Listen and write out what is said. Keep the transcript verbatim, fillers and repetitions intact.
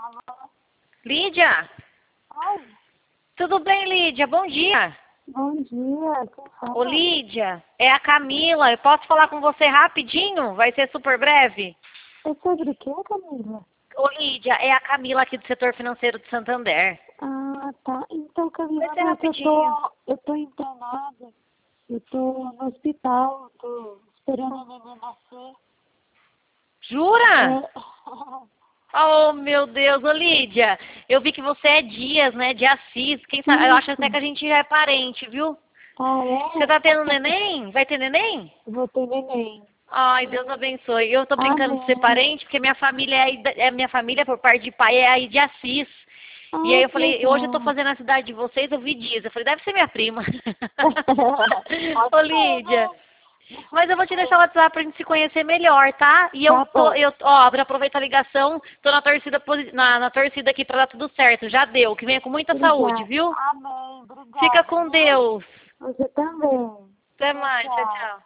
Lídia? Oi, Tudo bem, Lídia? Bom dia. bom dia. Quem fala? Ô, Lídia, é a Camila. Eu posso falar com você rapidinho? Vai ser super breve. É sobre o que, Camila? Ô, Lídia, é a Camila aqui do setor financeiro de Santander. Ah, tá. Então, Camila, Vai ser mas eu rapidinho. tô, eu tô internada. Eu tô no hospital, eu tô esperando a neném nascer. Jura? É... Oh, meu Deus, ô Lídia, eu vi que você é Dias, né, de Assis. Quem sabe, eu acho até que a gente já é parente, viu? Ah, Você é? tá tendo neném? Vai ter neném? Vou ter neném. Ai, Deus abençoe. Eu tô brincando de ser Amém. parente, porque minha família é, aí da- é minha família por parte de pai é aí de Assis. E aí Ah, eu que falei, hoje eu tô legal. fazendo a cidade de vocês, eu vi Dias. Eu falei, deve ser minha prima. Ô, Pode ser, Lídia, né? mas eu vou te deixar o WhatsApp pra gente se conhecer melhor, tá? E eu Tá tô, bom. eu, ó, pra aproveitar a ligação, tô na torcida, posi- na, na torcida aqui pra dar tudo certo. Já deu, que venha com muita saúde, Obrigada. viu? Amém. Fica Obrigada, com viu? Deus. Você também. Até Tchau, mais, tchau, tchau. tchau.